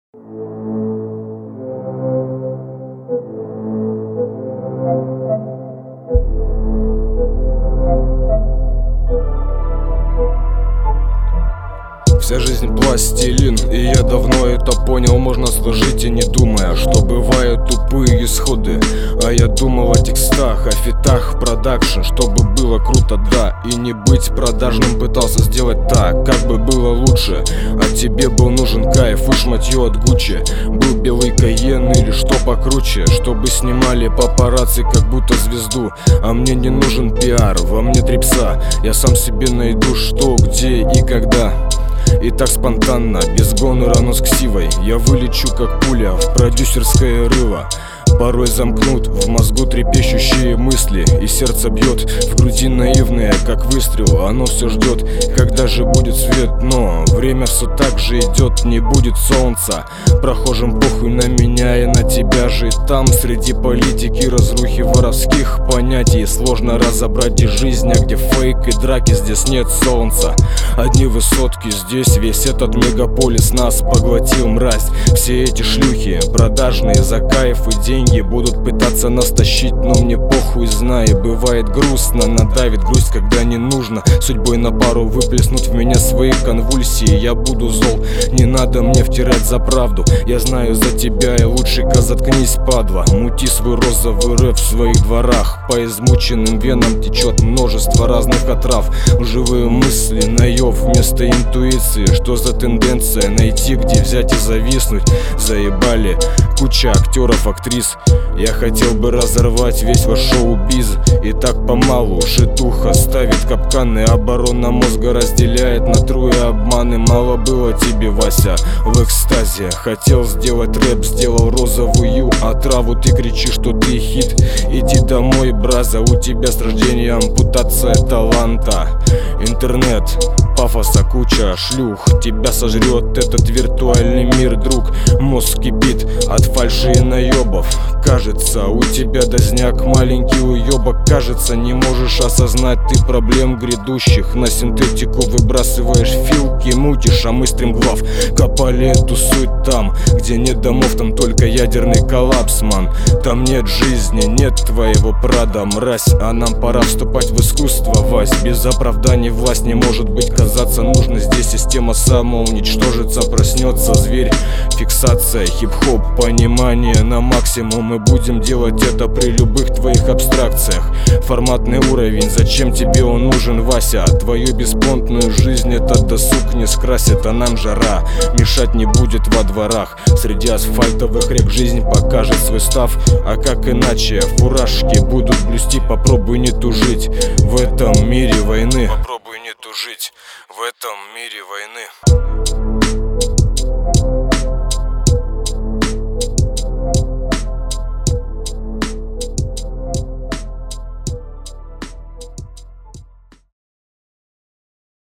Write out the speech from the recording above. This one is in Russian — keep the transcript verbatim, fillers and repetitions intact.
Вся жизнь пластилин, и я давно это понял. Можно сложить и не думая, что бывают тупые исходы. А я думал о текстах, о фитах, продакшн, чтобы было круто, да. И не быть продажным, пытался сделать так, как бы было лучше. А тебе был нужен кайф, уж матьё от Гуччи. Был белый Кайен или что покруче, чтобы снимали папарацци как будто звезду. А мне не нужен пиар, во мне три пса. Я сам себе найду что, где и когда. И так спонтанно, без гонора, но с ксивой я вылечу как пуля в продюсерское рыло. Порой замкнут в мозгу трепещущие мысли, и сердце бьет в груди наивное, как выстрел. Оно все ждет, когда же будет свет, но время все так же идет, не будет солнца. Прохожим похуй на меня и на тебя же. Там среди политики, разрухи, воровских понятий сложно разобрать, где жизнь, а где фейк и драки. Здесь нет солнца, одни высотки. Здесь весь этот мегаполис нас поглотил, мразь. Все эти шлюхи продажные за кайф и деньги будут пытаться нас тащить, но мне похуй, знай. Бывает грустно, надавит грусть, когда не нужно судьбой на пару выплеснуть в меня свои конвульсии. Я буду зол, не надо мне втирать за правду. Я знаю за тебя, и лучше-ка заткнись, падла. Мути свой розовый рэп в своих дворах. По измученным венам течет множество разных отрав. Лживые мысли, наёб вместо интуиции. Что за тенденция найти, где взять и зависнуть? Заебали куча актеров, актрис. Я хотел бы разорвать весь ваш шоу-биз. И так помалу шитуха ставит капканы. Оборона мозга разделяет на тру и обманы. Мало было тебе, Вася, в экстазе. Хотел сделать рэп, сделал розовую отраву. Ты кричишь, что ты хит. Иди домой, браза, у тебя с рождения ампутация таланта. Интернет, пафоса куча шлюх. Тебя сожрет этот виртуальный мир, друг. Мозг кипит от фальши и наебов. Кажется, у тебя дозняк, маленький уебок. Кажется, не можешь осознать ты проблем грядущих. На синтетику выбрасываешь филки, мутишь, а мы стримглав копали эту суть там, где нет домов, там только ядерный коллапс, ман. Там нет жизни, нет твоего прада, мразь. А нам пора вступать в искусство, Вась. Без оправданий власть не может быть казаться нужной. Здесь система самоуничтожится, проснется зверь. Фиксация, хип-хоп, понимание на максимум. Мы будем делать это при любых твоих абстракциях. Форматный уровень, зачем тебе он нужен, Вася? Твою беспонтную жизнь этот досуг не скрасит, а нам жара мешать не будет во дворах. Среди асфальтовых рек жизнь покажет свой став. А как иначе? Фуражки будут блюсти, попробуй не тужить в этом мире войны. Попробуй не тужить в этом мире войны.